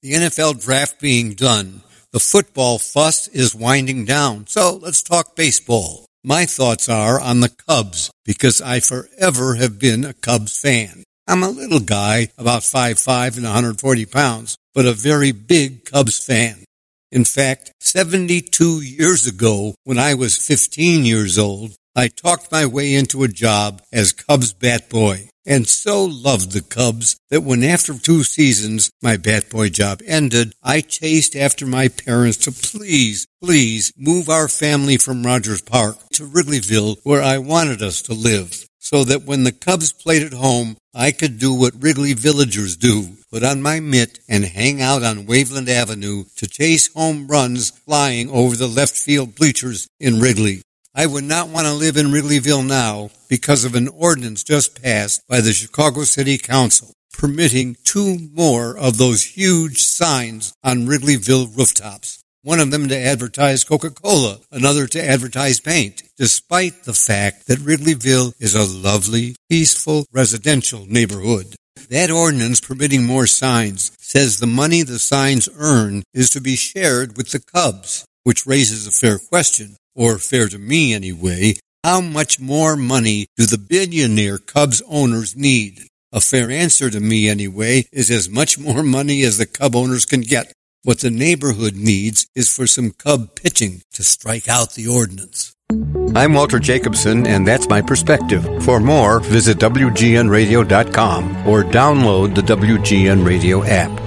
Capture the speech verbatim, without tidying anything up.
The N F L draft being done, the football fuss is winding down. So let's talk baseball. My thoughts are on the Cubs because I forever have been a Cubs fan. I'm a little guy, about five foot five and one hundred forty pounds, but a very big Cubs fan. In fact, seventy-two years ago, when I was fifteen years old, I talked my way into a job as Cubs bat boy, and so loved the Cubs that when after two seasons my bat boy job ended, I chased after my parents to please, please move our family from Rogers Park to Wrigleyville, where I wanted us to live, so that when the Cubs played at home, I could do what Wrigley villagers do, put on my mitt and hang out on Waveland Avenue to chase home runs flying over the left field bleachers in Wrigley. I would not want to live in Wrigleyville now because of an ordinance just passed by the Chicago City Council permitting two more of those huge signs on Wrigleyville rooftops. One of them to advertise Coca-Cola, another to advertise paint, despite the fact that Wrigleyville is a lovely, peaceful, residential neighborhood. That ordinance permitting more signs says the money the signs earn is to be shared with the Cubs, which raises a fair question. Or fair to me anyway, how much more money do the billionaire Cubs owners need? A fair answer to me anyway is as much more money as the Cub owners can get. What the neighborhood needs is for some Cub pitching to strike out the ordinance. I'm Walter Jacobson, and that's my perspective. For more, visit W G N radio dot com or download the W G N Radio app.